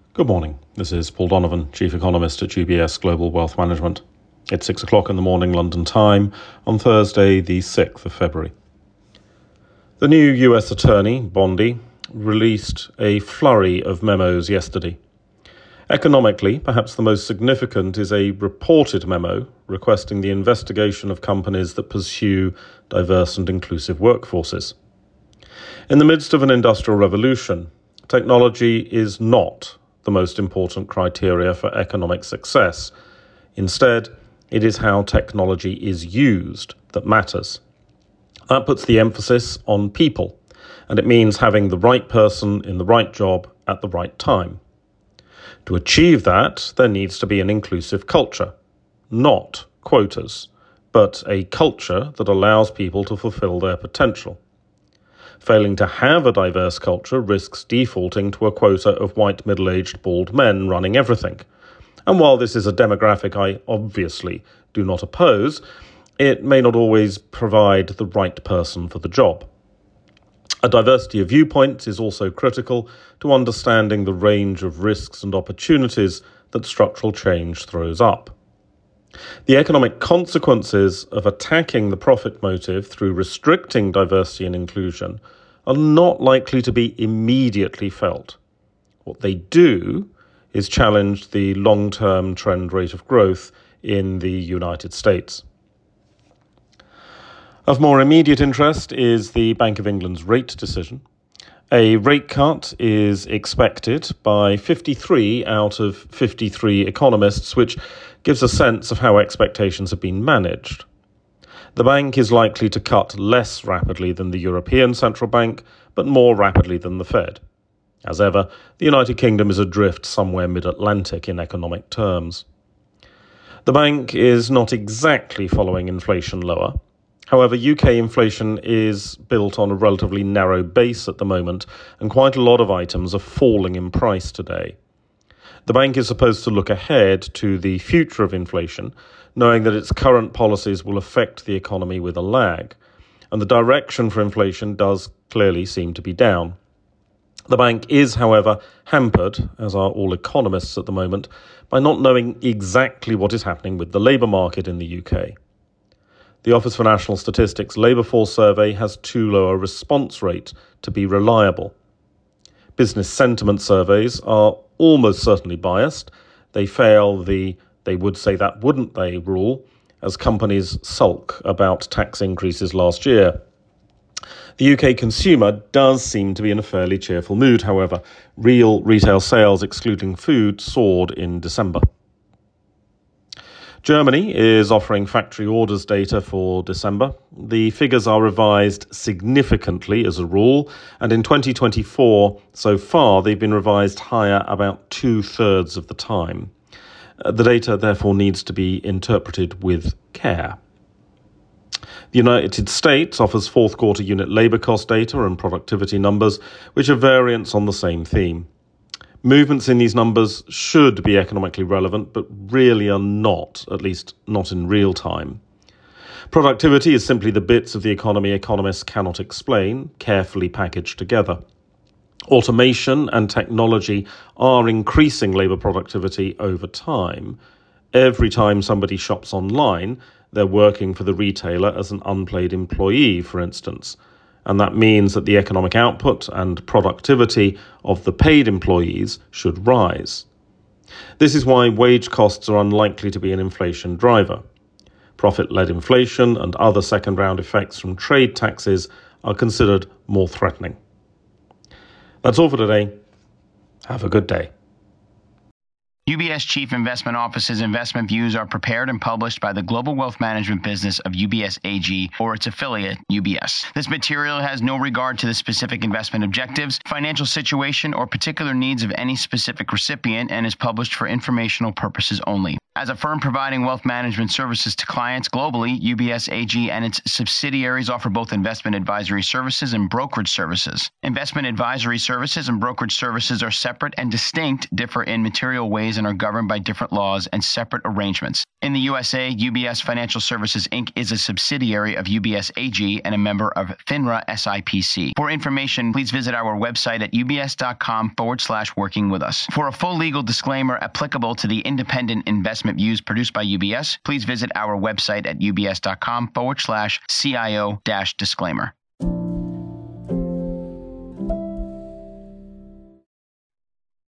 Good morning. This is Paul Donovan, Chief Economist at UBS Global Wealth Management. It's 6 o'clock in the morning London time on Thursday, the 6th of February. The new US Attorney, Bondi, released a flurry of memos yesterday. Economically, perhaps the most significant is a reported memo requesting the investigation of companies that pursue diverse and inclusive workforces. In the midst of an industrial revolution, technology is not the most important criteria for economic success. Instead, it is how technology is used that matters. That puts the emphasis on people, and it means having the right person in the right job at the right time. To achieve that, there needs to be an inclusive culture, not quotas, but a culture that allows people to fulfill their potential. Failing to have a diverse culture risks defaulting to a quota of white middle-aged bald men running everything. And while this is a demographic I obviously do not oppose, it may not always provide the right person for the job. A diversity of viewpoints is also critical to understanding the range of risks and opportunities that structural change throws up. The economic consequences of attacking the profit motive through restricting diversity and inclusion are not likely to be immediately felt. What they do is challenge the long-term trend rate of growth in the United States. Of more immediate interest is the Bank of England's rate decision. A rate cut is expected by 53 out of 53 economists, which gives a sense of how expectations have been managed. The bank is likely to cut less rapidly than the European Central Bank, but more rapidly than the Fed. As ever, the United Kingdom is adrift somewhere mid-Atlantic in economic terms. The bank is not exactly following inflation lower. However, UK inflation is built on a relatively narrow base at the moment, and quite a lot of items are falling in price today. The bank is supposed to look ahead to the future of inflation, knowing that its current policies will affect the economy with a lag, and the direction for inflation does clearly seem to be down. The bank is, however, hampered, as are all economists at the moment, by not knowing exactly what is happening with the labour market in the UK. The Office for National Statistics Labour Force Survey has too low a response rate to be reliable. Business sentiment surveys are almost certainly biased. They fail the "they would say that, wouldn't they" rule, as companies sulk about tax increases last year. The UK consumer does seem to be in a fairly cheerful mood, however. Real retail sales, excluding food, soared in December. Germany is offering factory orders data for December. The figures are revised significantly as a rule, and in 2024, so far, they've been revised higher about 2/3 of the time. The data, therefore, needs to be interpreted with care. The United States offers fourth quarter unit labour cost data and productivity numbers, which are variants on the same theme. Movements in these numbers should be economically relevant, but really are not, at least not in real time. Productivity is simply the bits of the economy economists cannot explain, carefully packaged together. Automation and technology are increasing labour productivity over time. Every time somebody shops online, they're working for the retailer as an unpaid employee, for instance. And that means that the economic output and productivity of the paid employees should rise. This is why wage costs are unlikely to be an inflation driver. Profit-led inflation and other second-round effects from trade taxes are considered more threatening. That's all for today. Have a good day. UBS Chief Investment Office's investment views are prepared and published by the global wealth management business of UBS AG or its affiliate, UBS. This material has no regard to the specific investment objectives, financial situation, or particular needs of any specific recipient and is published for informational purposes only. As a firm providing wealth management services to clients globally, UBS AG and its subsidiaries offer both investment advisory services and brokerage services. Investment advisory services and brokerage services are separate and distinct, differ in material ways and are governed by different laws and separate arrangements. In the USA, UBS Financial Services, Inc. is a subsidiary of UBS AG and a member of FINRA SIPC. For information, please visit our website at ubs.com/working with us. For a full legal disclaimer applicable to the independent investment views produced by UBS, please visit our website at ubs.com/CIO-disclaimer.